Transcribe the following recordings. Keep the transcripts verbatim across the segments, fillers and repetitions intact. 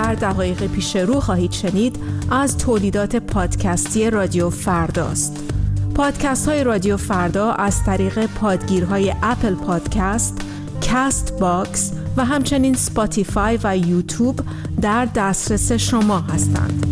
در دقایق پیش رو خواهید شنید از تولیدات پادکستی رادیو فرداست. پادکست های رادیو فردا از طریق پادگیرهای اپل پادکست، کست باکس و همچنین سپاتیفای و یوتیوب در دسترس شما هستند.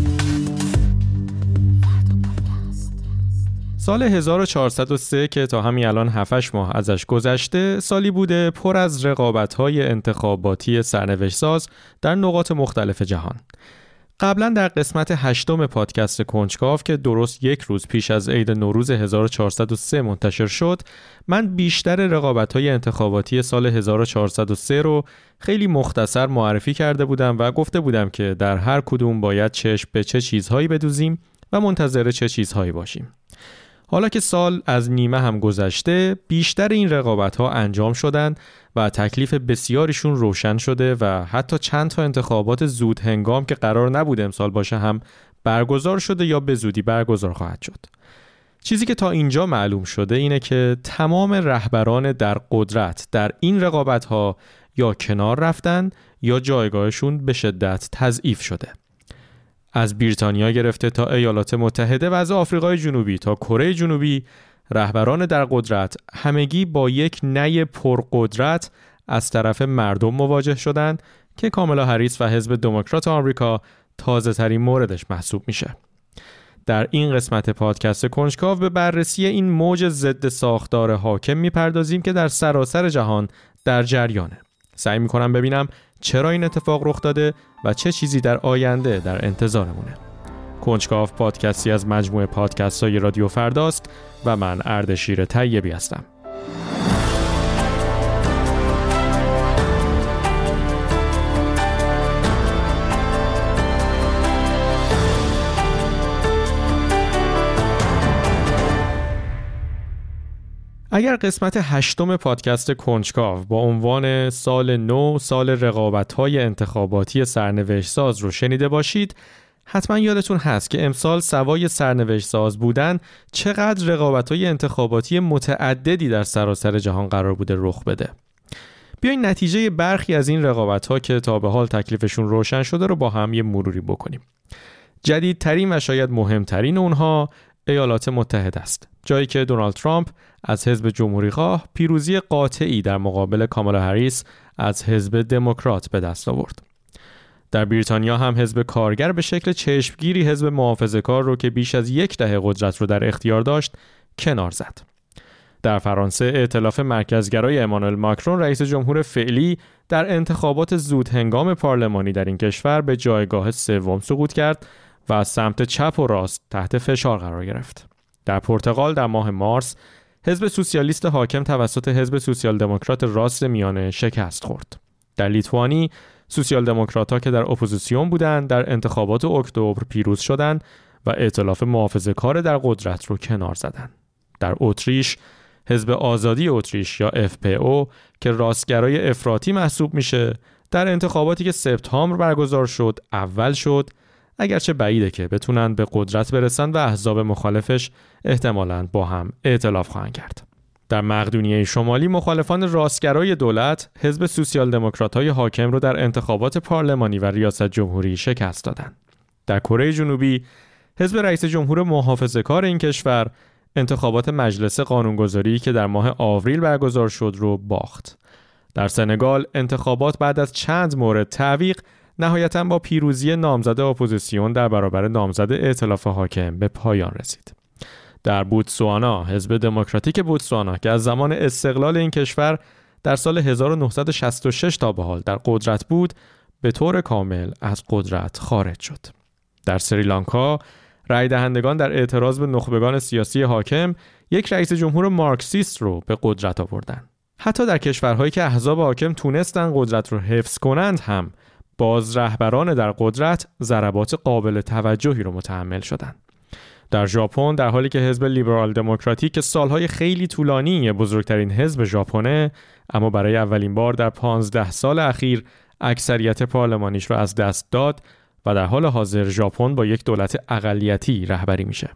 سال هزار و چهارصد و سه که تا همین الان هفت هشت ماه ازش گذشته، سالی بوده پر از رقابت‌های انتخاباتی سرنوشت‌ساز در نقاط مختلف جهان. قبلا در قسمت هشتم پادکست کنجکاو که درست یک روز پیش از عید نوروز هزار و چهارصد و سه منتشر شد، من بیشتر رقابت‌های انتخاباتی سال هزار و چهارصد و سه رو خیلی مختصر معرفی کرده بودم و گفته بودم که در هر کدوم باید چشم به چه چیزهایی بدوزیم و منتظر چه چیزهایی باشیم. حالا که سال از نیمه هم گذشته، بیشتر این رقابت‌ها انجام شدن و تکلیف بسیاریشون روشن شده و حتی چند تا انتخابات زود هنگام که قرار نبود امسال باشه هم برگزار شده یا به زودی برگزار خواهد شد. چیزی که تا اینجا معلوم شده اینه که تمام رهبران در قدرت در این رقابت‌ها یا کنار رفتن یا جایگاهشون به شدت تضعیف شده. از بریتانیا گرفته تا ایالات متحده و از آفریقای جنوبی تا کره جنوبی، رهبران در قدرت همگی با یک نی پرقدرت از طرف مردم مواجه شدند که کامالا هریس و حزب دموکرات آمریکا تازه ترین موردش محسوب میشه. در این قسمت پادکست کنجکاو به بررسی این موج ضد ساختار حاکم میپردازیم که در سراسر جهان در جریانه. سعی میکنم ببینم چرا این اتفاق رخ داده و چه چیزی در آینده در انتظارمونه. کنجکاو پادکستی از مجموعه پادکست‌های رادیو فرداست و من اردشیر طیبی هستم. اگر قسمت هشتم پادکست کنجکاو با عنوان سال نو، سال رقابت‌های انتخاباتی سرنوشت‌ساز رو شنیده باشید، حتما یادتون هست که امسال سوای سرنوشت‌ساز بودن چقدر رقابت‌های انتخاباتی متعددی در سراسر جهان قرار بوده رخ بده. بیاین نتیجه برخی از این رقابت‌ها که تا به حال تکلیفشون روشن شده رو با هم یه مروری بکنیم. جدیدترین و شاید مهمترین اونها ایالات متحده است، جایی که دونالد ترامپ از حزب جمهوری‌خواه پیروزی قاطعی در مقابل کامالا هریس از حزب دموکرات به دست آورد. در بریتانیا هم حزب کارگر به شکل چشمگیری حزب محافظه‌کار رو که بیش از یک دهه قدرت رو در اختیار داشت کنار زد. در فرانسه ائتلاف مرکزگرای امانوئل ماکرون رئیس جمهور فعلی در انتخابات زود هنگام پارلمانی در این کشور به جایگاه سوم سقوط کرد و از سمت چپ و راست تحت فشار قرار گرفت. در پرتغال در ماه مارس حزب سوسیالیست حاکم توسط حزب سوسیال دموکرات راست میانه شکست خورد. در لیتوانی سوسیال دموکرات‌ها که در اپوزیسیون بودند در انتخابات اکتبر پیروز شدند و ائتلاف محافظه‌کار در قدرت رو کنار زدند. در اتریش حزب آزادی اتریش یا اف پی او که راستگرای افراطی محسوب میشه، در انتخاباتی که سپتامبر برگزار شد اول شد، اگرچه بعیده که بتونن به قدرت برسن و احزاب مخالفش احتمالاً با هم ائتلاف خواهند کرد. در مقدونیه شمالی مخالفان راستگرای دولت حزب سوسیال دموکرات‌های حاکم رو در انتخابات پارلمانی و ریاست جمهوری شکست دادند. در کره جنوبی حزب رئیس جمهور محافظه‌کار این کشور انتخابات مجلس قانونگذاری که در ماه آوریل برگزار شد رو باخت. در سنگال انتخابات بعد از چند مورد تعویق نهایتاً با پیروزی نامزد اپوزیسیون در برابر نامزد ائتلاف حاکم به پایان رسید. در بوتسوانا حزب دموکراتیک بوتسوانا که از زمان استقلال این کشور در سال هزار و نهصد و شصت و شش تا به حال در قدرت بود، به طور کامل از قدرت خارج شد. در سریلانکا رای دهندگان در اعتراض به نخبگان سیاسی حاکم یک رئیس جمهور مارکسیست رو به قدرت آوردند. حتی در کشورهایی که احزاب حاکم تونستن قدرت رو حفظ کنند هم باز رهبران در قدرت ضربات قابل توجهی رو متحمل شدند. در ژاپن در حالی که حزب لیبرال دموکراتیک که سالهای خیلی طولانی بزرگترین حزب ژاپنه، اما برای اولین بار در پانزده سال اخیر اکثریت پارلمانیش رو از دست داد و در حال حاضر ژاپن با یک دولت اقلیتی رهبری میشه.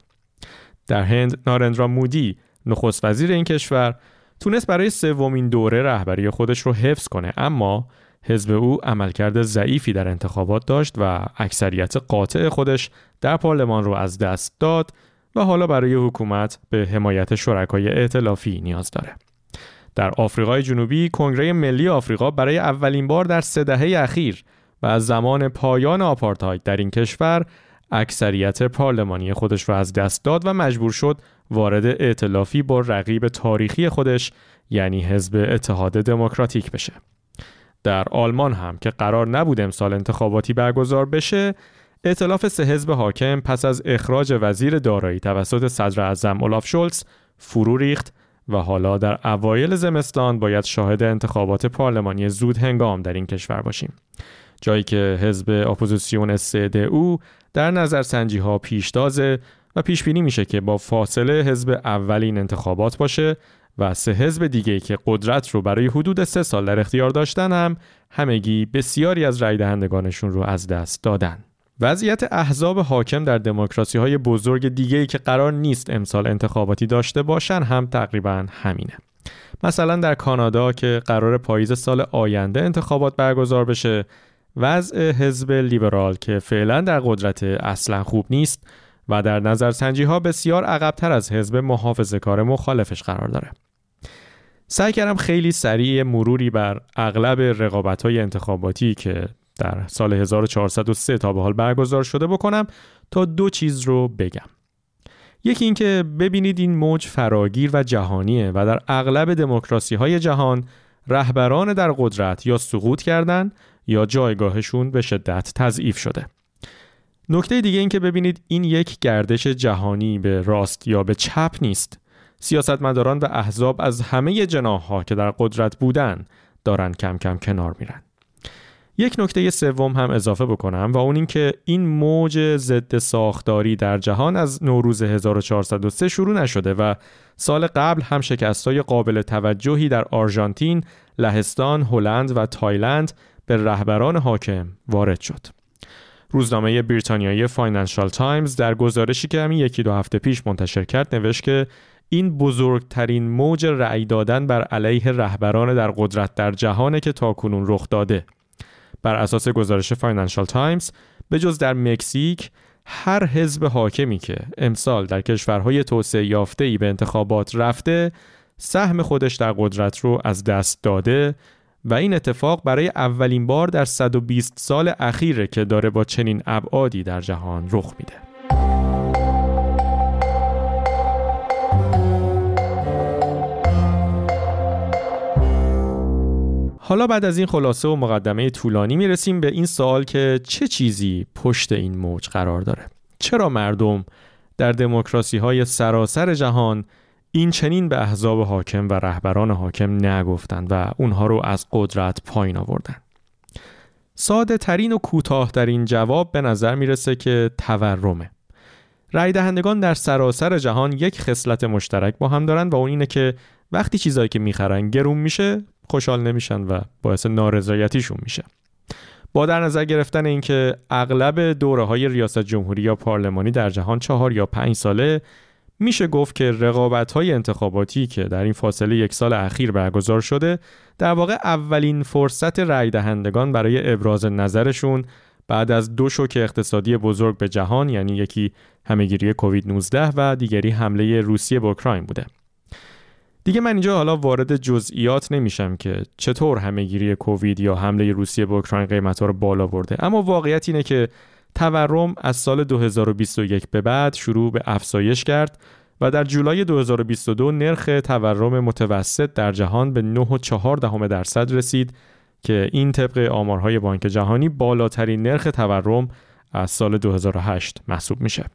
در هند نارندرا مودی نخست وزیر این کشور تونست برای سومین دوره رهبری خودش رو حفظ کنه، اما حزب او عملکرد ضعیفی در انتخابات داشت و اکثریت قاطع خودش در پارلمان رو از دست داد و حالا برای حکومت به حمایت شرکای ائتلافی نیاز داره. در آفریقای جنوبی کنگره ملی آفریقا برای اولین بار در سه دهه اخیر و از زمان پایان آپارتاید در این کشور اکثریت پارلمانی خودش را از دست داد و مجبور شد وارد ائتلافی با رقیب تاریخی خودش یعنی حزب اتحاد دموکراتیک بشه. در آلمان هم که قرار نبود امسال انتخاباتی برگزار بشه، ائتلاف سه حزب حاکم پس از اخراج وزیر دارایی توسط صدر اعظم اولاف شولز فرو ریخت و حالا در اوایل زمستان باید شاهد انتخابات پارلمانی زود هنگام در این کشور باشیم. جایی که حزب اپوزیسیون سه دی او در نظرسنجی ها پیشتازه و پیش بینی میشه که با فاصله حزب اولین انتخابات باشه و سه حزب دیگه‌ای که قدرت رو برای حدود سه سال در اختیار داشتن هم همگی بسیاری از رای دهندگانشون رو از دست دادن. وضعیت احزاب حاکم در دموکراسی‌های بزرگ دیگه‌ای که قرار نیست امسال انتخاباتی داشته باشن هم تقریباً همینه. مثلا در کانادا که قرار پاییز سال آینده انتخابات برگزار بشه، وضع حزب لیبرال که فعلا در قدرت اصلا خوب نیست و در نظرسنجی‌ها بسیار عقب‌تر از حزب محافظه‌کار مخالفش قرار داره. سعی کردم خیلی سریع مروری بر اغلب رقابت‌های انتخاباتی که در سال هزار و چهارصد و سه تا به حال برگزار شده بکنم تا دو چیز رو بگم. یکی این که ببینید این موج فراگیر و جهانیه و در اغلب دموکراسی‌های جهان رهبران در قدرت یا سقوط کردن یا جایگاهشون به شدت تضعیف شده. نکته دیگه این که ببینید این یک گردش جهانی به راست یا به چپ نیست. سیاستمداران و احزاب از همه جناح‌ها که در قدرت بودن دارن کم کم کنار میرن. یک نکته سوم هم اضافه بکنم و اون این که این موج ضد ساختاری در جهان از نوروز هزار و چهارصد و سه شروع نشده و سال قبل هم شکست‌های قابل توجهی در آرژانتین، لهستان، هلند و تایلند به رهبران حاکم وارد شد. روزنامه بریتانیایی فاینانشال تایمز در گزارشی که همین یکی دو هفته پیش منتشر کرد نوشت که این بزرگترین موج رأی دادن بر علیه رهبران در قدرت در جهانه که تاکنون رخ داده. بر اساس گزارش فاینانشال تایمز به جز در مکزیک هر حزب حاکمی که امسال در کشورهای توسعه یافته‌ای به انتخابات رفته سهم خودش در قدرت رو از دست داده و این اتفاق برای اولین بار در صد و بیست سال اخیره که داره با چنین ابعادی در جهان رخ میده. حالا بعد از این خلاصه و مقدمه طولانی میرسیم به این سوال که چه چیزی پشت این موج قرار داره؟ چرا مردم در دموکراسی‌های سراسر جهان این چنین به احزاب حاکم و رهبران حاکم نگفتن و اونها رو از قدرت پایین آوردن؟ ساده ترین و کوتاه ترین جواب به نظر میرسه که تورمه. رای دهندگان در سراسر جهان یک خصلت مشترک با هم دارن و اون اینه که وقتی چیزایی که میخرن گرون میشه خوشحال نمیشن و باعث نارضایتیشون میشه. با در نظر گرفتن اینکه اغلب دوره‌های ریاست جمهوری یا پارلمانی در جهان چهار یا پنج ساله، میشه گفت که رقابت‌های انتخاباتی که در این فاصله یک سال اخیر برگزار شده در واقع اولین فرصت رای دهندگان برای ابراز نظرشون بعد از دو شوک اقتصادی بزرگ به جهان، یعنی یکی همه‌گیری کووید نوزده و دیگری حمله روسیه به اوکراین بوده. دیگه من اینجا حالا وارد جزئیات نمیشم که چطور همه‌گیری کووید یا حمله روسیه به اوکراین قیمت‌ها رو بالا برده، اما واقعیت اینه که تورم از سال دو هزار و بیست و یک به بعد شروع به افزایش کرد و در جولای دو هزار و بیست و دو نرخ تورم متوسط در جهان به نه و چهار دهم درصد رسید که این طبق آمارهای بانک جهانی بالاترین نرخ تورم از سال دو هزار و هشت محسوب میشه.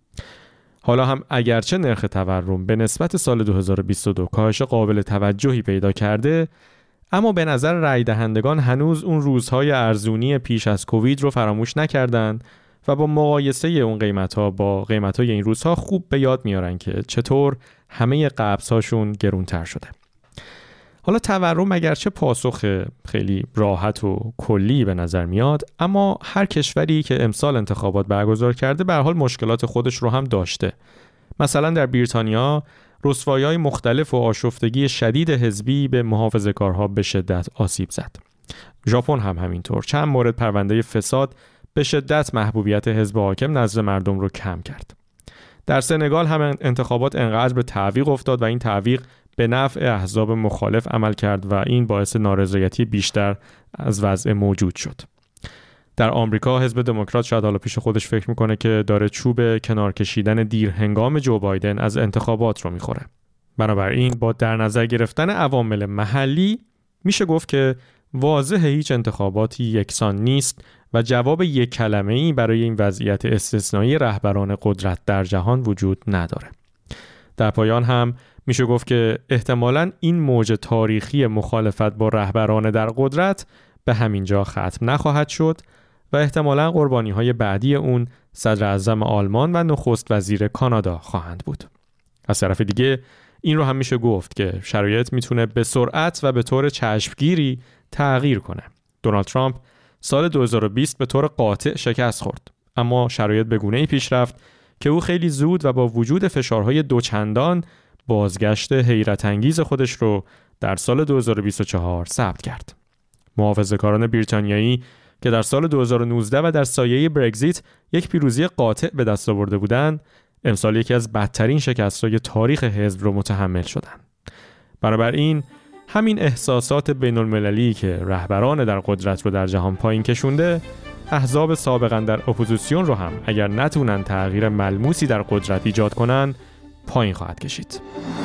حالا هم اگرچه نرخ تورم به نسبت سال دو هزار و بیست و دو کاهش قابل توجهی پیدا کرده، اما به نظر رای دهندگان هنوز اون روزهای ارزونی پیش از کووید رو فراموش نکردن و با مقایسه اون قیمت‌ها با قیمت‌های این روزها خوب به یاد میارن که چطور همه قبض‌هاشون گرونتر شده. حالا تورم اگرچه پاسخ خیلی راحت و کلی به نظر میاد، اما هر کشوری که امسال انتخابات برگزار کرده به هر حال مشکلات خودش رو هم داشته. مثلا در بریتانیا رسوایی‌های مختلف و آشفتگی شدید حزبی به محافظه‌کارها به شدت آسیب زد. ژاپن هم همینطور. چند مورد پرونده فساد به شدت محبوبیت حزب حاکم نزد مردم رو کم کرد. در سنگال هم انتخابات انقدر به تعویق افتاد و این تعویق به نفع احزاب مخالف عمل کرد و این باعث نارضایتی بیشتر از وضع موجود شد. در آمریکا حزب دموکرات شاید حالا پیش خودش فکر میکنه که داره چوب کنار کشیدن دیر هنگام جو بایدن از انتخابات رو میخوره. بنابراین با در نظر گرفتن عوامل محلی میشه گفت که واضح هیچ انتخاباتی یکسان نیست و جواب یک کلمه‌ای برای این وضعیت استثنایی رهبران قدرت در جهان وجود نداره. در پایان هم میشه گفت که احتمالاً این موج تاریخی مخالفت با رهبران در قدرت به همین جا ختم نخواهد شد و احتمالاً قربانی‌های بعدی اون صدر اعظم آلمان و نخست وزیر کانادا خواهند بود. از طرف دیگه این رو هم میشه گفت که شرایط میتونه به سرعت و به طور چشمگیری تغییر کنه. دونالد ترامپ سال دو هزار و بیست به طور قاطع شکست خورد، اما شرایط به گونه‌ای پیش رفت که او خیلی زود و با وجود فشارهای دوچندان بازگشت حیرت انگیز خودش رو در سال دو هزار و بیست و چهار ثبت کرد. محافظه‌کاران بریتانیایی که در سال دو هزار و نوزده و در سایه برگزیت یک پیروزی قاطع به دست آورده بودند، امسال یکی از بدترین شکست‌های تاریخ حزب رو متحمل شدند. بنابراین همین احساسات بین‌المللی که رهبران در قدرت رو در جهان پایین کشونده، احزاب سابقاً در اپوزیسیون رو هم اگر نتونن تغییر ملموسی در قدرت ایجاد کنن، پایین خواهد کشید.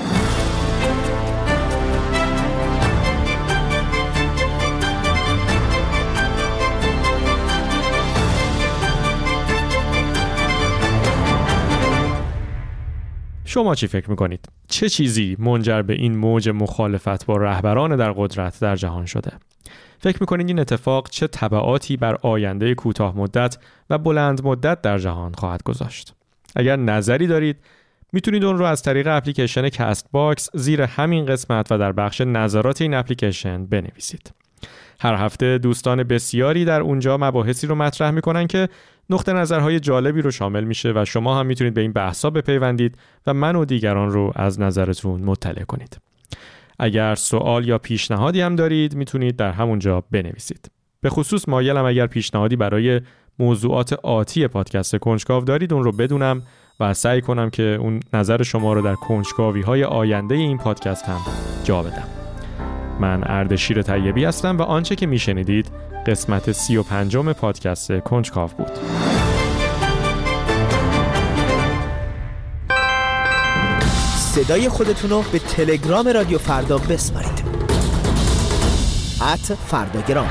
شما چی فکر میکنید؟ چه چیزی منجر به این موج مخالفت با رهبران در قدرت در جهان شده؟ فکر میکنید این اتفاق چه تبعاتی بر آینده کوتاه مدت و بلند مدت در جهان خواهد گذاشت؟ اگر نظری دارید میتونید اون رو از طریق اپلیکیشن کست باکس زیر همین قسمت و در بخش نظرات این اپلیکیشن بنویسید. هر هفته دوستان بسیاری در اونجا مباحثی رو مطرح میکنن که نقطه نظرهای جالبی رو شامل میشه و شما هم میتونید به این بحثا بپیوندید و من و دیگران رو از نظرتون مطلع کنید. اگر سوال یا پیشنهادی هم دارید میتونید در همونجا بنویسید. به خصوص مایلم اگر پیشنهادی برای موضوعات آتی پادکست کنجکاو دارید اون رو بدونم و سعی کنم که اون نظر شما رو در کنجکاوی‌های آینده این پادکست هم جا بدم. من اردشیر طیبی هستم و آنچه که میشنیدید قسمت سی و پنجم پادکست کنجکاو بود. صدای خودتونو به تلگرام رادیو فردا بسپارید. ات فرداگرام.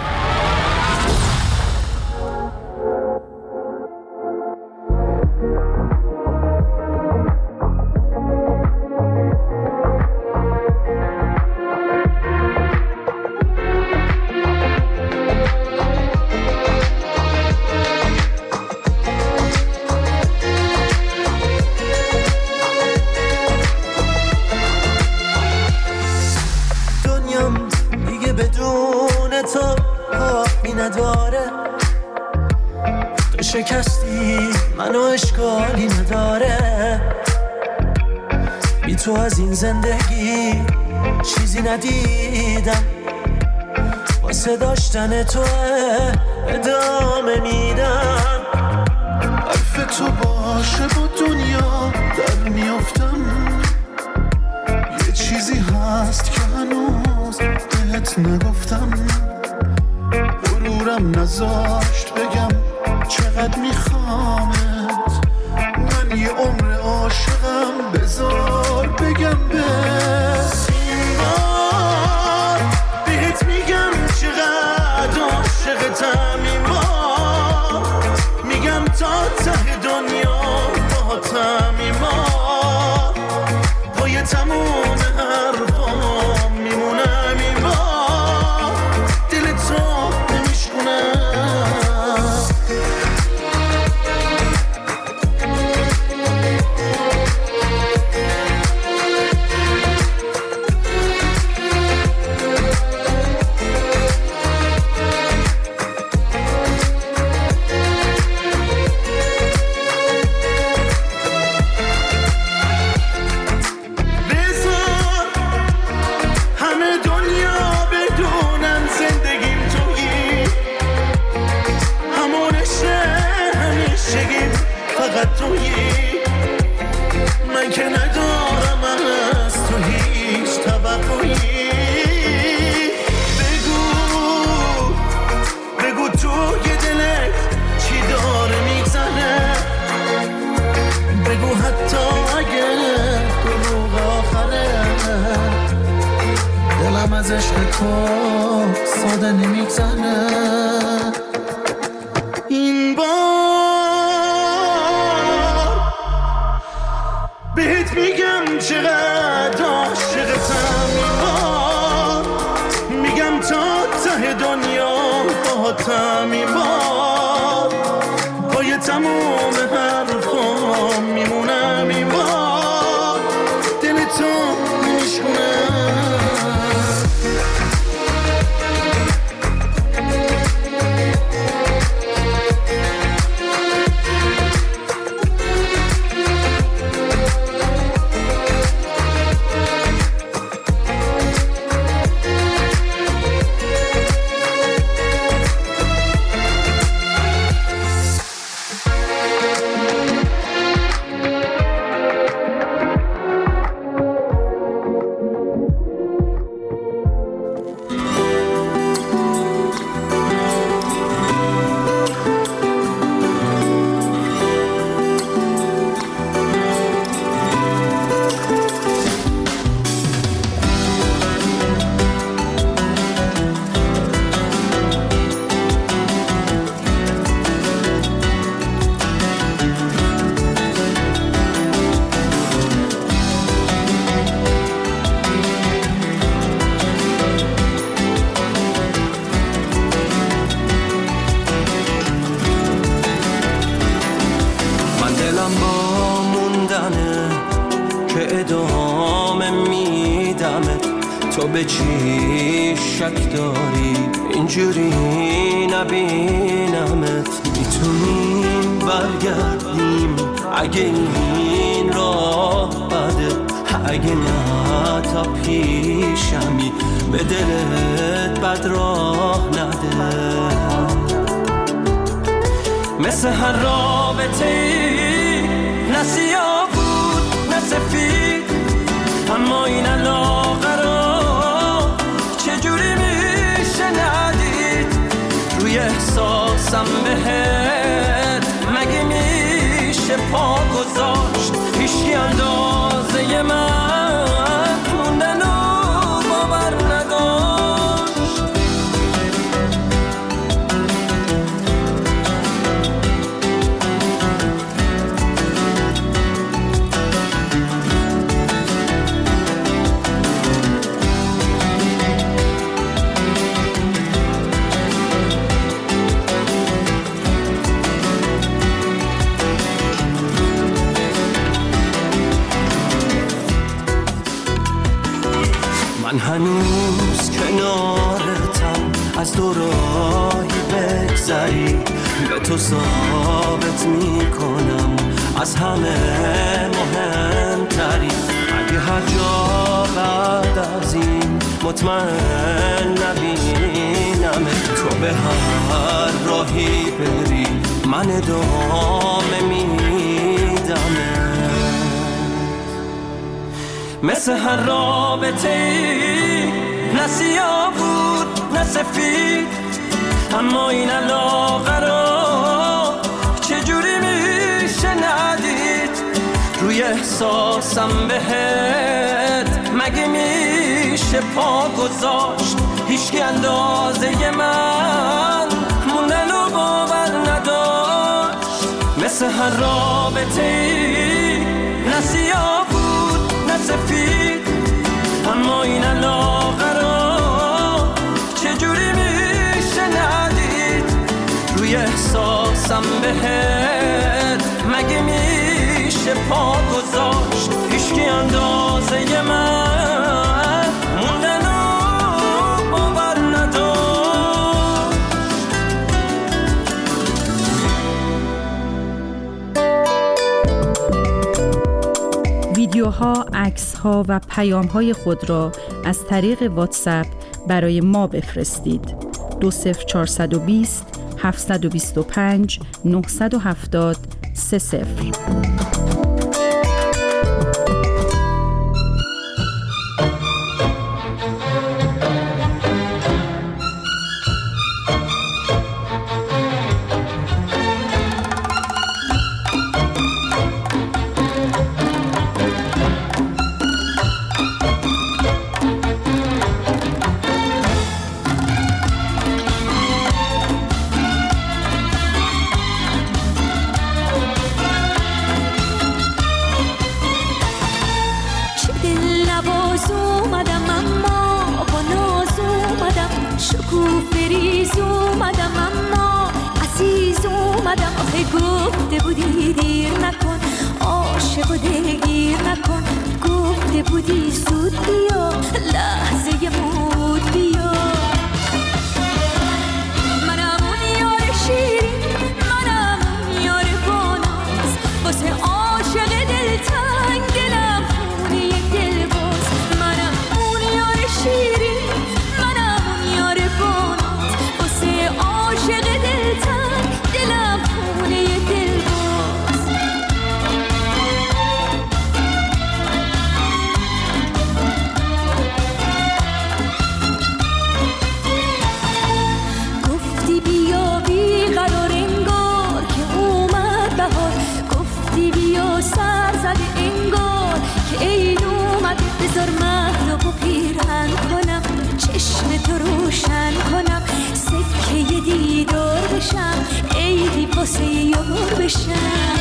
شکستی منو اشکالی نداره، بی تو از این زندگی چیزی ندیدم، واسه داشتن تو ادامه میدم. حرف تو باشه با دنیا در میافتم، یه چیزی هست که هنوز بهت نگفتم، غرورم نذاشت بگم چقدر میخوامت، من یه عمر عاشقم، بذار بگم به سینار بهت میگم چقدر عاشقتم، ایمان میگم تا ته دنیا باهاتم، ایمان پای تموم حرفام میمونم، ایمان دل تو نمیشکنم. بگو حتی اگه دروغ آخره دلم از عشق تو ساده نمیگذره. این بار بهت میگم چقدر عاشقتم، این بار میگم تا ته دنیا باهاتم، این بار پای تموم حرفام میمونم، این بار دل تو میشکنه. تو به چی شک داری اینجوری نبینمت؟ میتونیم برگردیم اگه این راه بده، اگه نه تا پیشمی به دلت بد راه نده. مثل هر رابطه ای نه سیاه بود نه سفید، اما این علاقه را چجوری میشه ندید؟ روی احساسم بهت مگه میشه پا گذاشت؟ هیچکی اندازه من موندن و باور نداشت. من هنوز کنارتم، از دو راهی بگذری به تو ثابت میکنم از همه مهمتری. اگه هر جا بعد از این مطمئن نبینم تو به هر راهی بری من ادامه میدم. مثل هر رابطه ای نه سیاه بود نه سفید، اما این علاقه را چجوری میشه ندید؟ روی احساسم بهت مگه میشه پا گذاشت؟ هیچکی اندازه من موندن و باور نداشت. مثل هر رابطه ای نه سیاه نه سفید، اما این علاقه را چجوری میشه ندید؟ روی احساسم بهت مگه میشه پا گذاشت؟ هیچکی اندازه من موندن و باور نداشت. ویدیوها، عکس‌ها و پیام‌های خود را از طریق واتساپ برای ما بفرستید. دو صفر چهارصد و بیست هفتصد و بیست و پنج نهصد و هفتاد سه صفر. دلگیر نکن، گفته بودی زود بیا، لحظه مود بیا. منم اون یار شیرین، منم اون یار باناز، واسه عاشق دلتنگ دلم خونه دلباز. منم اون یار شیرین، منم اون یار باناز، واسه عاشق دلتنگ دلم خونه دلباز. گفتی بیا بیقرار انگار که اومد بهار، گفتی بیا سر زده انگار که عید اومد. بذار مهدو پیرهن کنم، چشم تو روشن کنم، سکه دیدار بشم، عیدی واسه یار بشم.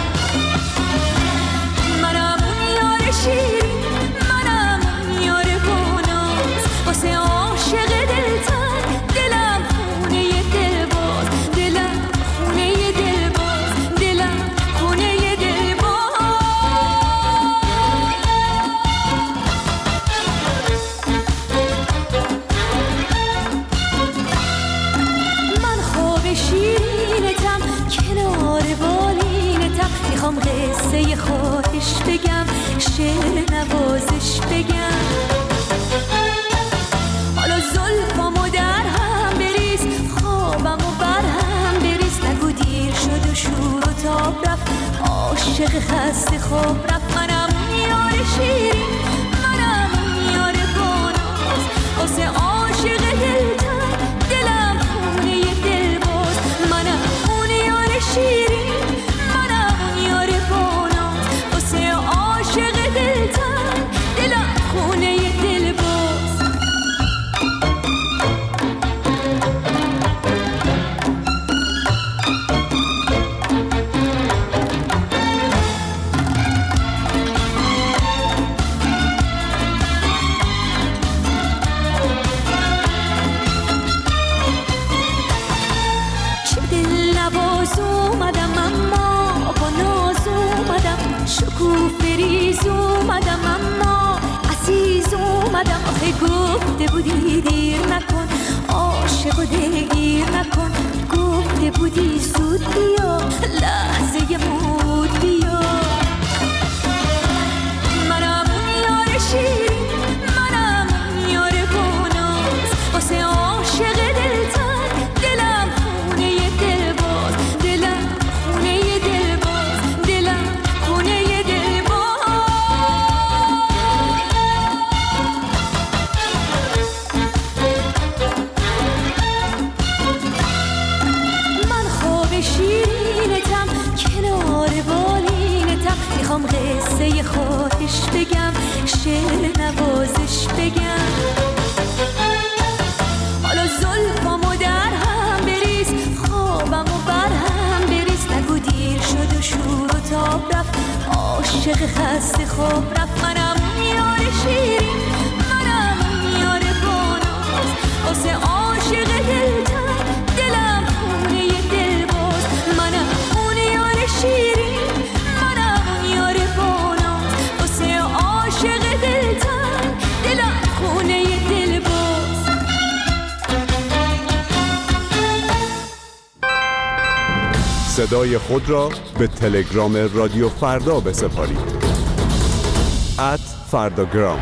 منم اون یار شیرین، منم اون یار باناز، واسه عاشق دلتنگ دلم خونه دلباز. دلم خونه دلباز، دلم خونه دلباز. من خواب شیرینتم، کنار بالینتم، میخوام قصه خواهش بگم، شعر نوازش بگم. حالا زلفامو در هم بریز، خوابمو بر هم بریز، نگو دیر شد و شور و تاب رفت، عاشق خسته خواب رفت. منم اون یار شیرین، منم اون یار باناز، واسه عاشق دلتنگ دلم خونه دلباز. منم اون یار شیرین، منم اون یار باناز، واسه عاشق دلتنگ دلم خونه دلباز. چه دل نواز اومدم اما با ناز اومدم، شکوفه ریز اومدم اما عزیز اومدم. آخه گفته بودی دیر نکن، عاشق و دلگیر نکن، گفته بودی زود بیا، لحظه مود بیا. منم اون یار شیرین، منم اون یار باناز، واسه عاشق دلتنگ دلم خونه دلباز. دلم خونه دلباز، دلم خونه دلباز. من خواب شیرینتم، کنار بالینتم، میخوام قصه خواهش بگم، شعر نوازش بگم. حالا زلفامو در هم بریز، خوابمو بر هم بریز، نگو دیر شد و شور و تاب رفت، عاشق خسته خواب رفت. منم اون یار شیرین، منم اون یار باناز، واسه عاشق دلتنگ دلم خونه دلباز. منم اون یار شیرین، منم اون یار باناز، واسه عاشق دلتنگ دلم خونه دلباز. صدای خود را به تلگرام رادیو فردا بسپارید. ات فرداگرام.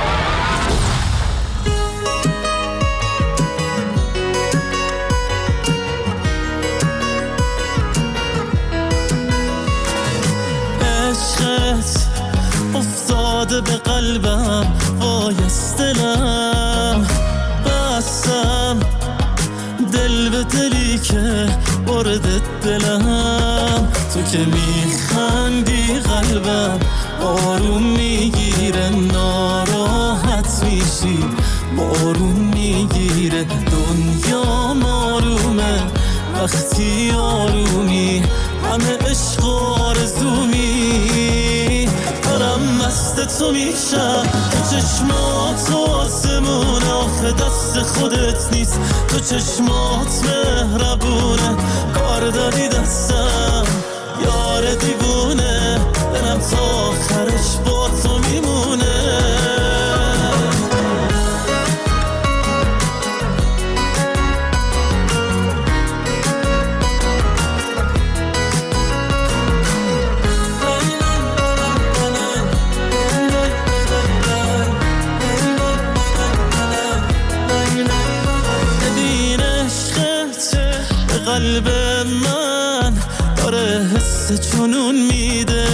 عشقت افتاده به قلبم، وای از دلم بستم، دل به دلی که برده دلم. تو که میخندی قلبم آروم میگیره، ناراحت میشی بارون میگیره. دنیا آرومه وقتی آرومی، همه عشق و آرزومی. دارم مست تو میشم، تو چشمات و آسمون، آخه دست خودت نیست، تو چشمات مهربونه، کار دادی دستم یار دیوونه. دلم تا آخرش با تو میمونه. قلب من داره حس جنون میده،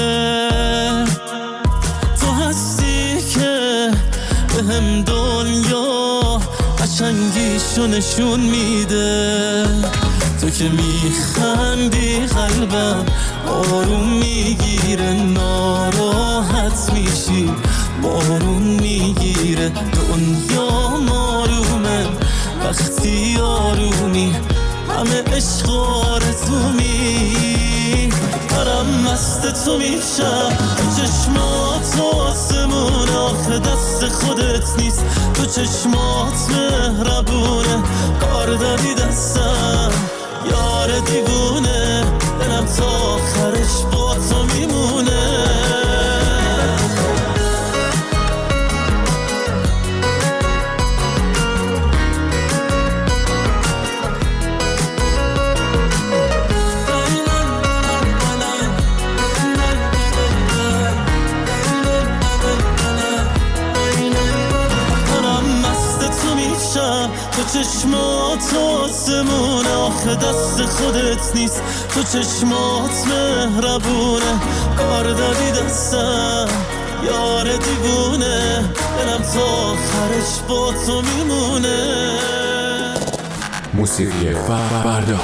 تو هستی که به هم دنیا قشنگیشو نشون میده. تو که میخندی قلبم آروم میگیره، ناراحت میشی بارون میگیره. دنیا آرومه وقتی آرومی، همه عشق آرزومی. دارم مست تو میشم، تو چشمات آسمون، آخه دست خودت نیست، تو چشمات مهربونه. کار دادی دستم یار دیوونه، دلم تا آخرش با تو میمونه. تو چشمات آسمون، آخه دست خودت نیست، تو چشمات مهربونه. کار دادی دستم یار دیوونه، دلم تا آخرش با تو میمونه. موسیقی فردا.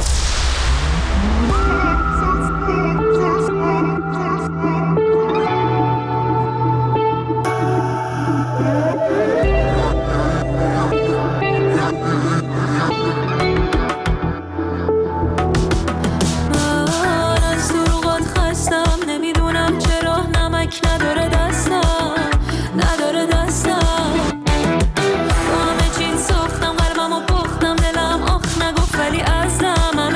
نداره دستم، نداره دستم، با همه چین ساختم قلبم و پختم، دلم آخ نگفت ولی ازم هم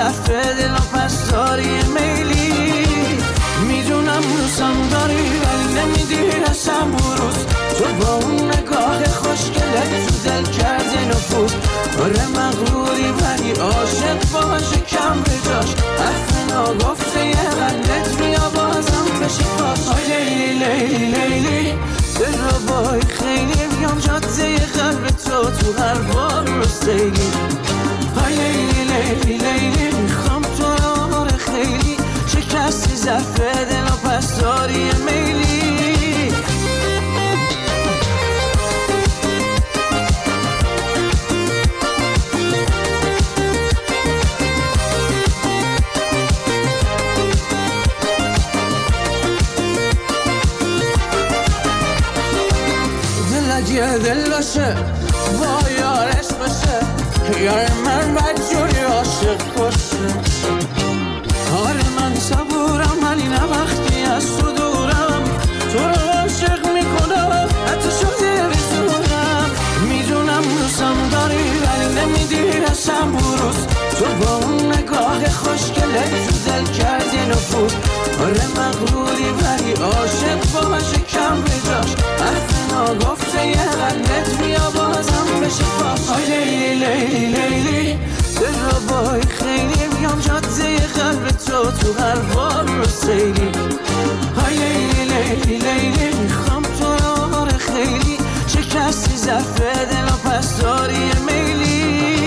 ظرف دل و پس داری میلی. میدونم دوستم داری ولی نمیدی رسم بروز. تو با اون نگاه خوشگلت تو دل کرده نفوذ. آره مغروری ولی عاشق باشه کم به جاش. حرف ناگفته یه قلبت بیا بازم بشی پاس. آی لیلی لیلی لیلی دل رو بای خیلی بیام جاده قلب تو تو هر بار رو سیلی. آی لیلی لیلی لیلی میخوام تو رو آره خیلی شکستی ظرف دل و پس داری میلی. دل دل باشه با یارش باشه. یار من بدجوری عاشق باشه. آره من صبورم ولی نه وقتی از تو دورم. تو رو عاشق میکنم حتی شده بزورم. میدونم دوستم داری ولی نمیدی رسم بروز. تو با اون نگاه خوشگلت تو دل کردی نفوذ. آره مغروری ولی عاشق باشه کم به جاش. حرف ناگفته یه قلبت بیا بازم بشی پاس. آی لیلی لیلی لیلی دل رو بای خیلی بیام جاده قلب تو تو هر بار رو سیلی. آی لیلی لیلی لیلی میخوام تو رو آره خیلی شکستی ظرف دل و پس داری میلی.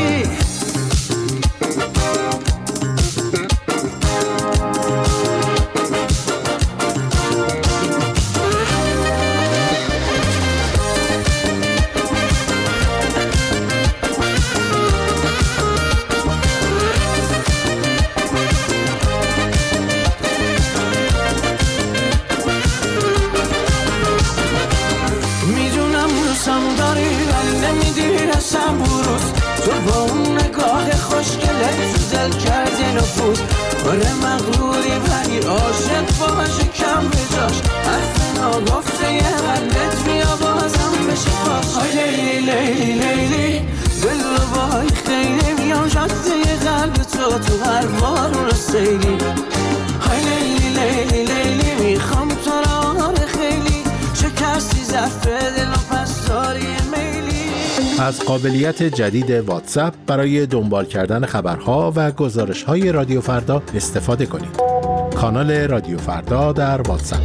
تو با اون نگاه خوشگلت تو دل کردی نفوذ. آره مغروری ولی عاشق باشه کم به جاش. حرف ناگفته یه قلبت بیا بازم بشی پاس. آی لیلی لیلی لیلی دل رو بای خیلی بیام جاده قلب تو تو هر بار رو سیلی. آی لیلی لیلی لیلی میخوام تو رو آره خیلی شکستی ظرف دل و پس داری میلی. از قابلیت جدید واتساپ برای دنبال کردن خبرها و گزارش‌های رادیو فردا استفاده کنید. کانال رادیو فردا در واتساپ.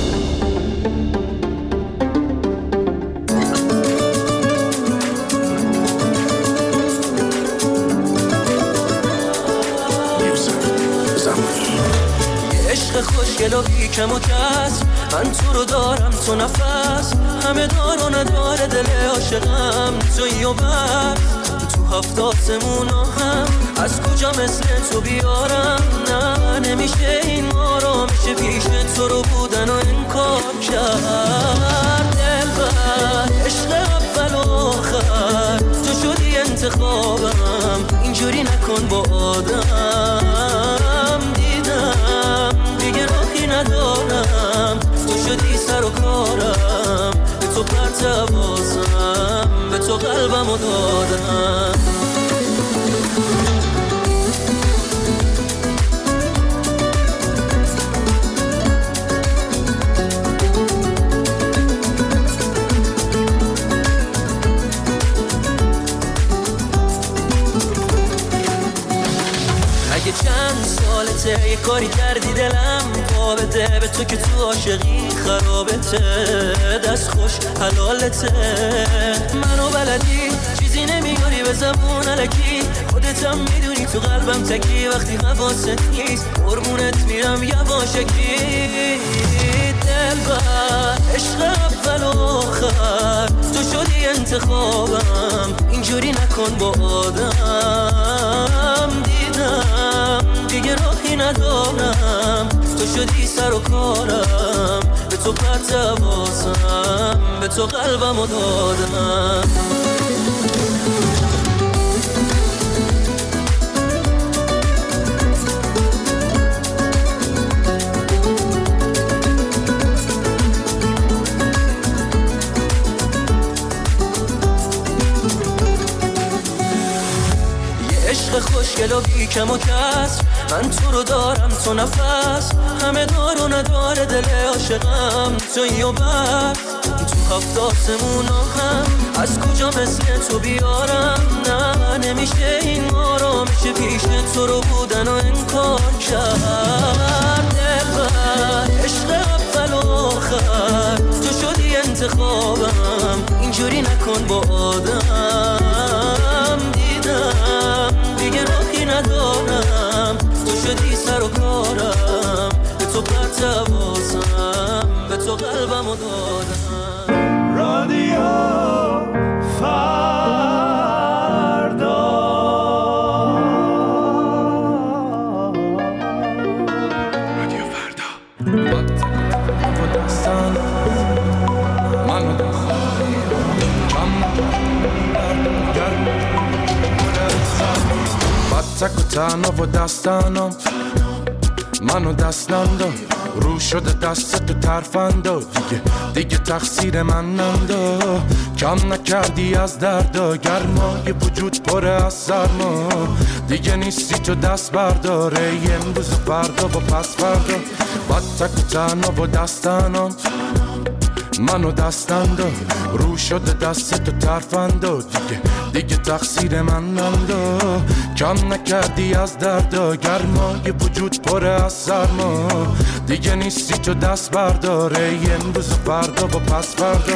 عشق خوشگل و بیکم و کس من تو رو دارم تو نفس. همه دار و نداره دل عاشقم تویی و بس. تو هفت آسمون هم از کجا مثل تو بیارم. نه نمیشه این ما رو میشه پیش تو رو بودن و انکار کرد. دلبر عشق اول و آخر تو شدی انتخابم. اینجوری نکن با آدم. دیدم دیگه راهی ندارم. تو شدی سر و کارم. به تو پرتوازم. به تو قلبمو دادم. اگه چند سالته یه کاری کردی دلم پا بده به تو که تو عاشقی خرابته. دست خوش حلالته منو بلدی چیزی نمیاری به زبون الکی. خودتم میدونی تو قلبم تکی وقتی حواست نیست. قربونت میرم یواشکی. دلبر عشق اول و آخر تو شدی انتخابم. اینجوری نکن با آدم. دیدم دیگه راهی ندارم. تو شدی سر و کارم. به تو پرتوازم. به تو قلبمو دادم. عشق خوشگل خوشگل و بی کم و کس، من تو رو دارم تو نفس، همه دار و نداره دل عاشقم تویی و بس. تو هفت آسمونا هم از کجا مثل تو بیارم، نه نمیشه این آرامش پیش تو رو بودن و انکار کرد. دلبر عشق اول و آخر تو شدی انتخابم، اینجوری نکن با آدم. دیدم دیگه راهی ندارم، تو شدی سر و کارم، به تو قطع حواسم، به تو قلبم و دادم. رادیو فردا، رادیو فردا با دستان من و کم گرم با تک و تنها و دستانم منو دستان داد، رو شده دست تو ترفندا، دیگه دیگه تقصیر من نندا. کم نکردی از دردا، گرمای وجود پره از سرما، دیگه نیستی تو دست برداره امروز و فردا و پس فردا. با تک و تنها و دستانم منو دستان داد، رو شده دست تو ترفندا، دیگه دیگه تقصیر من نندا. کم نکردی از دردا، گرمای وجود پره از سرما، دیگه نیستی تو دست برداره امروز و فردا و پس فردا.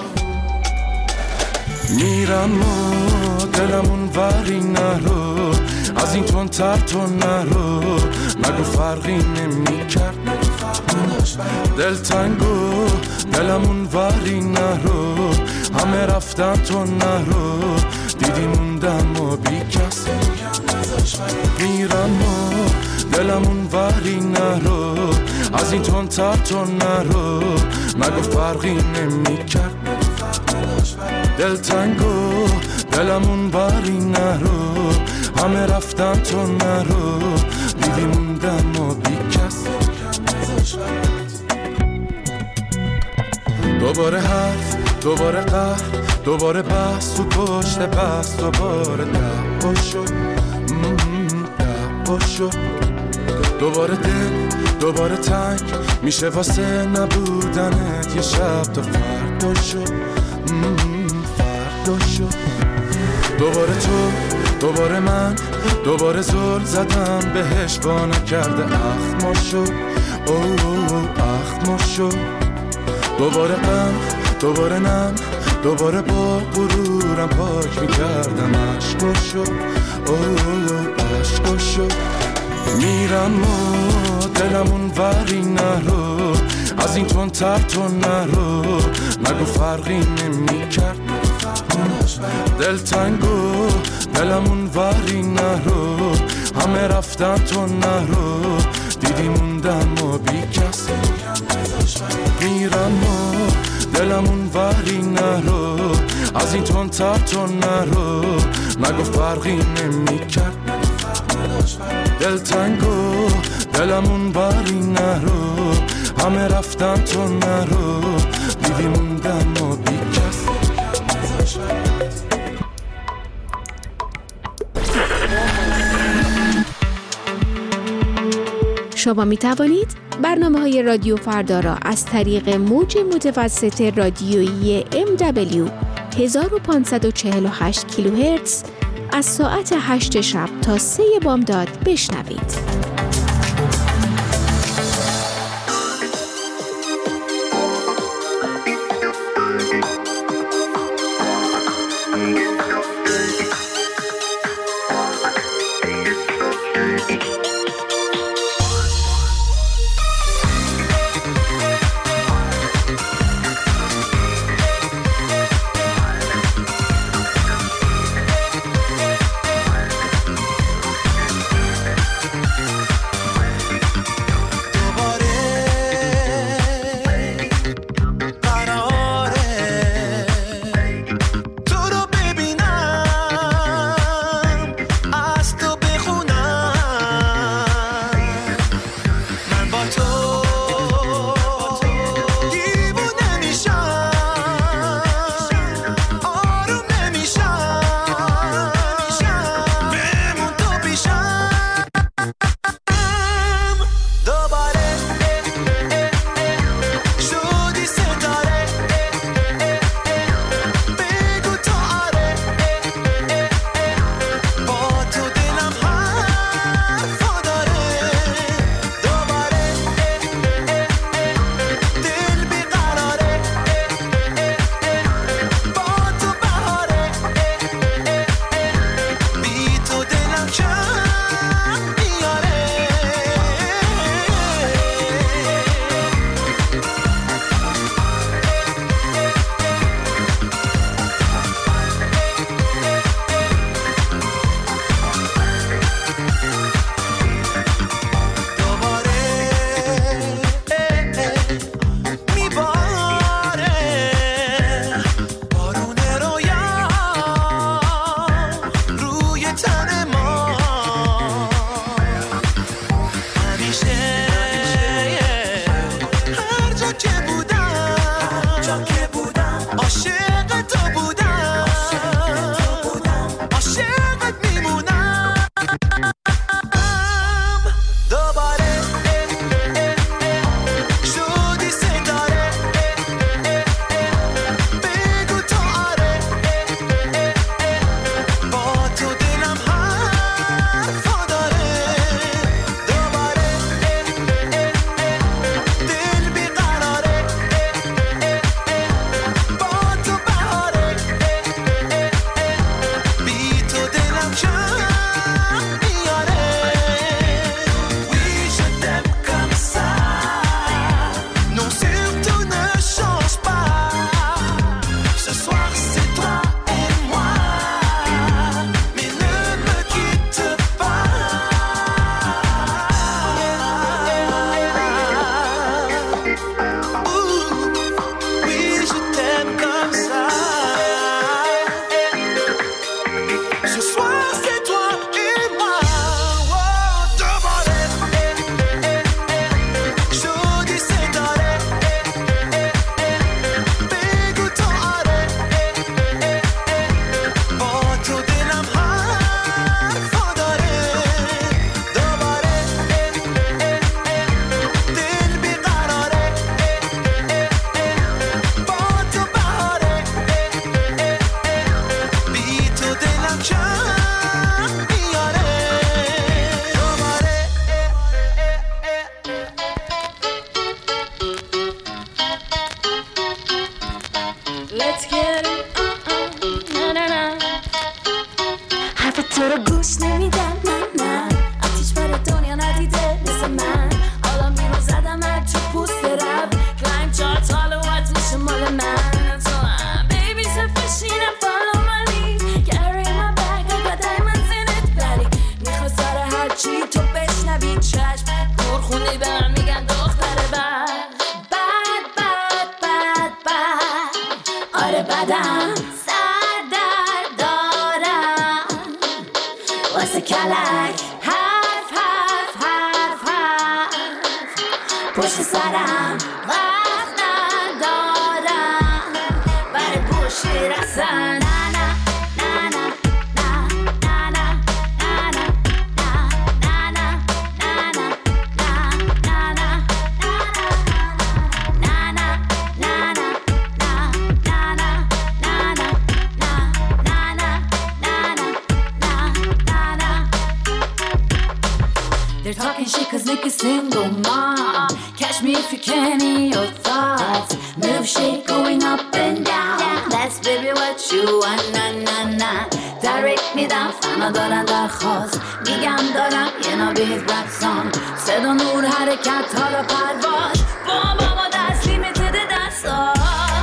میرم و دلمون وری نرو، از این تون تر تو نرو، نگو فرقی نمی کرد دل تنگو، دلمون وری نرو، همه رفتن تو نرو، دیدی موندم و بی کس. میرم و دلمون وری نرو، از این تون تر تو نرو، نگو فرقی نمی کرد دل تنگو، دلمون وری نرو، همه رفتن تو نرو، دیدی موندم و بی کس. دوباره حرف، دوباره قهر، دوباره بحث تو پشت بحث، دوباره دعوا شد دعوا شد. دوباره دل، دوباره تنگ میشه واسه نبودنت، یه شب تا فردا شد فردا شد. دوباره تو، دوباره من، دوباره زل زدم بهش با نکرده اخما شد اوه اخما شد. دوباره غم، دوباره نم، دوباره با غرورم پاک میکردم عشقا شد اوه عشقا شد. میرم و دلمون وری نرو، از این تون تر تو نرو، نگو فرقی نمی کرد دل تنگو، دلمون وری نرو، همه رفتن تو نرو، دیدی موندم و بی کس. میرم و دلمون وری نرو، از این تون تر تو نرو، نگو فرقی نمی کرد دل تنگو، دلمون وری نرو، همه رفتن تو نرو، دیدی موندم و بی کس. شما می توانید برنامه های رادیو فردا را از طریق موج متوسط رادیویی ام دبلیو هزار و پانصد و چهل و هشت کیلوهرتز از ساعت هشت شب تا سه بامداد بشنوید. این چشم پرخونی به من میگن دختر بد بد بد بد بد آره بدم سر در دارم واسه کلک حرف حرف حرف حرف پشت سرم وقت ندارم برای بوشی رسن They're talking shit cause Nick is single mom. Catch me if you can in your thoughts. Move shit going up and down. That's baby what you want, na na na. Direct me down, فنا دارن درخواست. میگم دارم یه نابید رپ سان. صدا نور حرکت حالا پرواز. با ماما دست لیمیتد دست ها.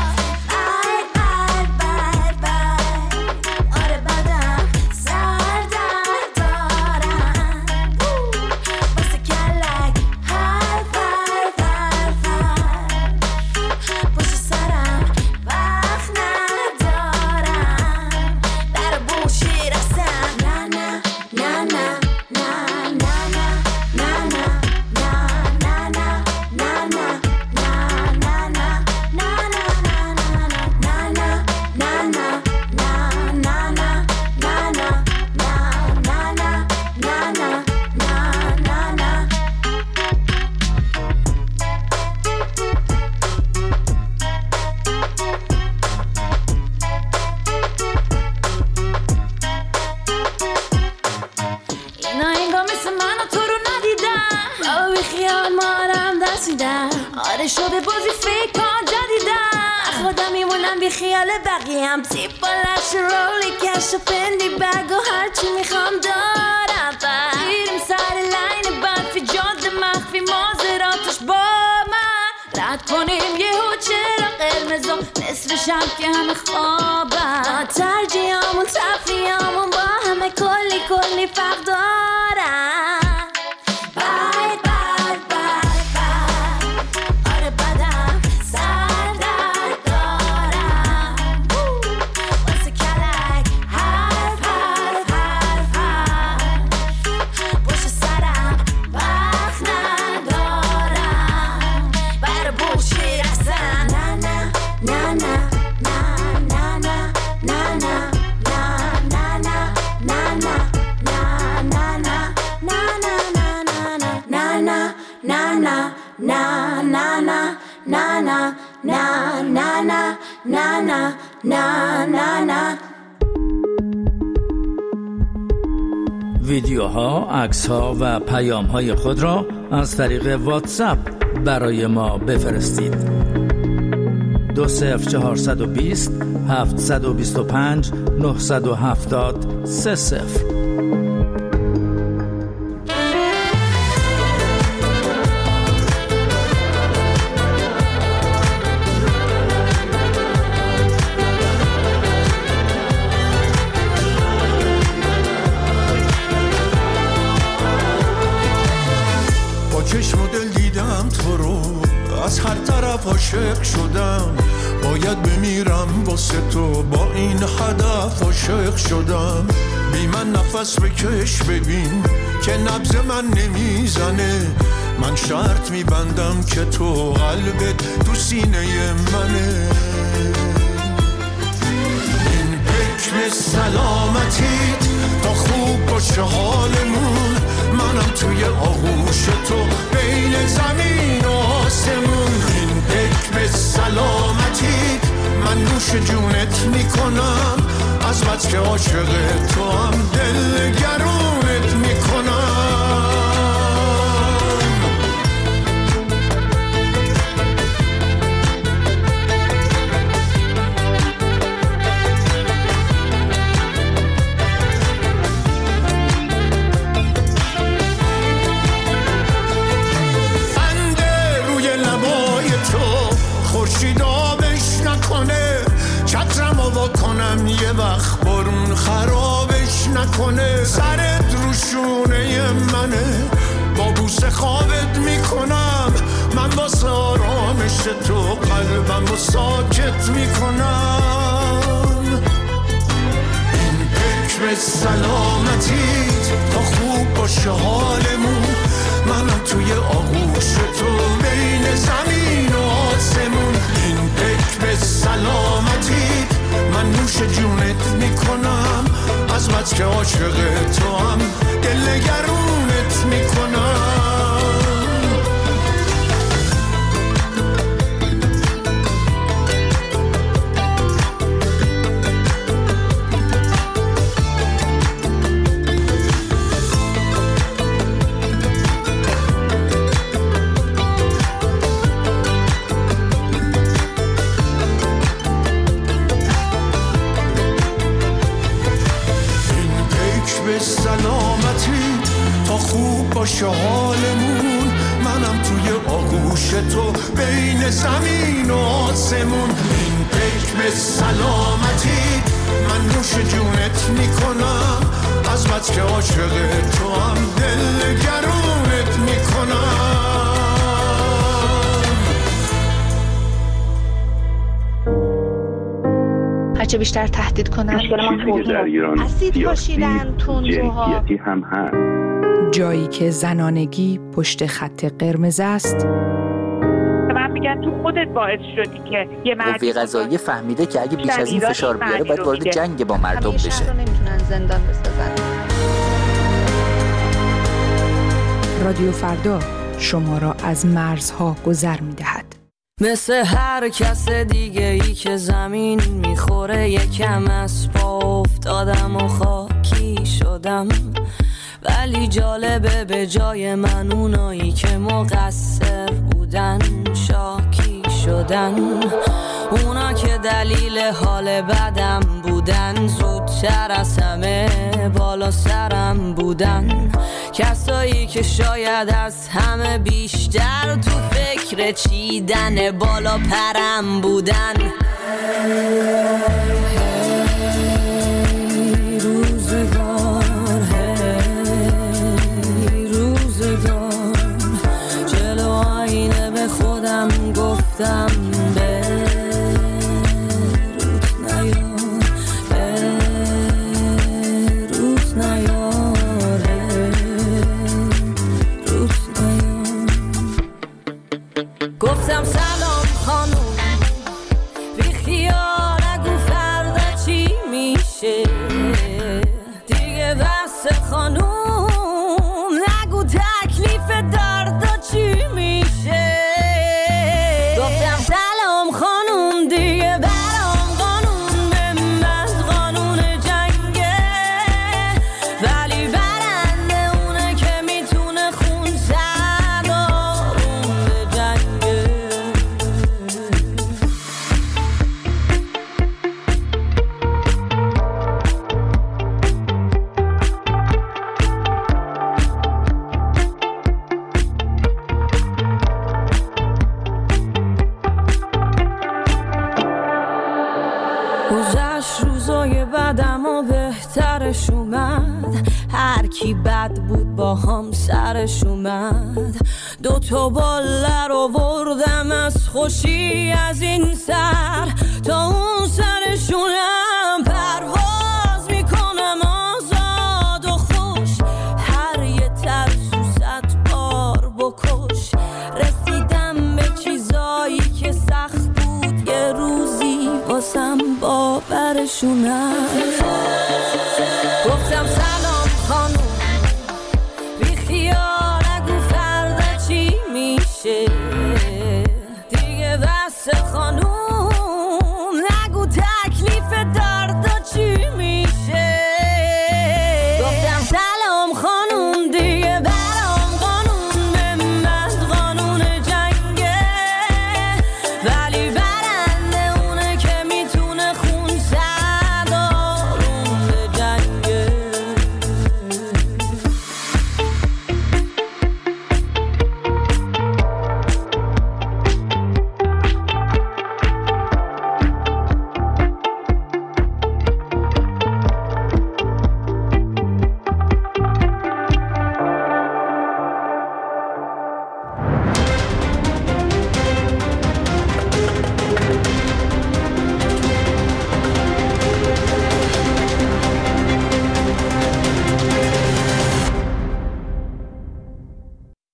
آره شده بازی فکر کن جدیدم خودم میمونم بی خیال بقیم تیپ بالش رولی کش و پندی بگ و هرچی میخوام دارم بریم سر لین برفی جاده مخفی مازراتش با من رد کنیم یه هو چرا قرمزم نصف شب که همه خوابم ترجیحامون تفریحامون با همه کلی کلی فرق دارم ویدیوها، عکس‌ها و پیام‌های خود را از طریق واتساپ برای ما بفرستید. دو صفر چهارصد و بیست هفتصد و بیست و پنج نهصد و هفتاد سه صفر. چشم و دل دیدم تو رو از هر طرف عاشق شدم باید بمیرم واسه تو با این هدف عاشق شدم بی من نفس بکش ببین که نبض من نمیزنه من شرط میبندم که تو قلبت تو سینه منه این حکم سلامتیت تا خوب باشه حالمون منم توی آغوش تو بین زمین و آسمون این حکم سلامتیت من نوش جونت میکنم از بس که عاشق تو هم دل گرونت میکنم کنم یه وقت برون خرابش نکنه سرت روشونه منه با واسه خوابت میکنم، من واسه آرامش تو قلبم رو ساکت میکنم. این حکم سلامتیت تا خوب باشه حالمون، منم توی آغوش تو بین زمین و آسمون. این حکم سلامتیت من نوش جونت میکنم، از بس که عاشق تو هم دل نگرونت میکنم. باشه حالمون، منم توی آغوش تو بین زمین و آسمون. این حکم سلامتی من نوش جونت میکنم، از بس که عاشق تو هم دل نگرونت میکنم. هرچه بیشتر تهدید کنن اسید پاشیدن تندروها هم هست. جایی که زنانگی پشت خط قرمز است. من میگن تو خودت باعث شدی که یه مرد قوه قضاییه فهمیده که اگه بیش از این فشار بیاره باید وارد جنگ با مردم بشه. همیشه رو نمیتونن زندان بسازن. رادیو فردا شما را از مرزها گذر میدهد. مثل هر کس دیگه ای که زمین میخوره، یکم از پا افتادم و خاکی شدم. ولی جالبه به جای من اونایی که مقصر بودن شاکی شدن. اونا که دلیل حال بدم بودن، زودتر از همه بالا سرم بودن. کسایی که شاید از همه بیشتر تو فکر چیدن بالا پرم بودن. گفتم به روت نیا، به روت نیاره، روت نیا. گفتم سلام خانوم، بی خیال نگو فردا چی میشه دیگه. بس خانوم نگو تکلیف دردا چی میشه. سلام خانوم دیگه برام قانون به من قانون جنگه، ولی برنده اونه که میتونه خون زد آروم به جنگه. گذشت روزای بعدم و بهترش اومد، هر کی بد بود با هم سرش اومد. دو تا باله رو بردم از خوشی از این سر تا اون سرشونم. پرواز میکنم آزاد و خوش، هر یه ترسو صد بار بکش. رسیدم به چیزایی که سخت بود، یه روزی واسم باورشونم. گفتم سلام خانوم، بی خیال نگو فردا چی میشه